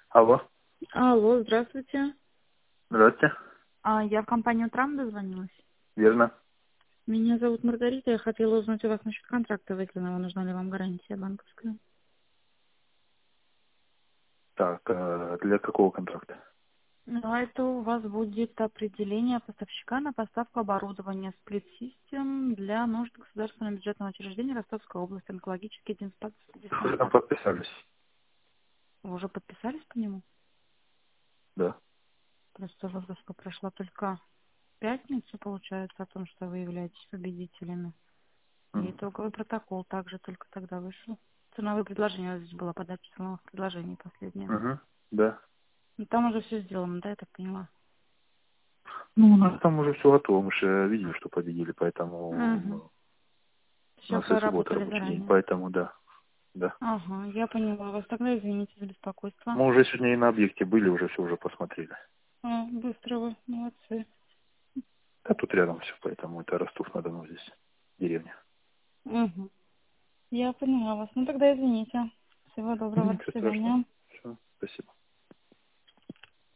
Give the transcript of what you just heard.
Алло, Алло, здравствуйте. здравствуйте. Я в компанию Трам дозвонилась. Верно. Меня зовут Маргарита. Я хотела узнать у вас насчет контракта выделенного. Нужна ли вам гарантия банковская? Так, для какого контракта? Ну, это у вас будет определение поставщика на поставку оборудования Split System для нужд государственного бюджетного учреждения Ростовской области, онкологический Вы там диспансер. подписались? Вы уже подписались по нему? Да. Просто выгрузка прошла только в пятницу, получается, о том, что вы являетесь победителями. И Мгм. итоговый протокол также только тогда вышел. Ценовое предложение у вас здесь было, подача ценовых предложений последнее. Угу. Да. И там уже все сделано, да, я так поняла? Ну, у нас там уже все готово. Мы же видели, что победили, Угу. поэтому у Все нас и суббота проработали рабочий день, заранее. поэтому да. Да. Ага, я поняла вас. Тогда извините за беспокойство. Мы уже сегодня и на объекте были, уже все уже посмотрели. Быстро вы, молодцы. Да тут рядом все, поэтому это Ростов-на-Дону здесь, деревня. Угу. Я поняла вас. Ну тогда извините. Всего доброго, до Ничего страшного. свидания. Все, спасибо.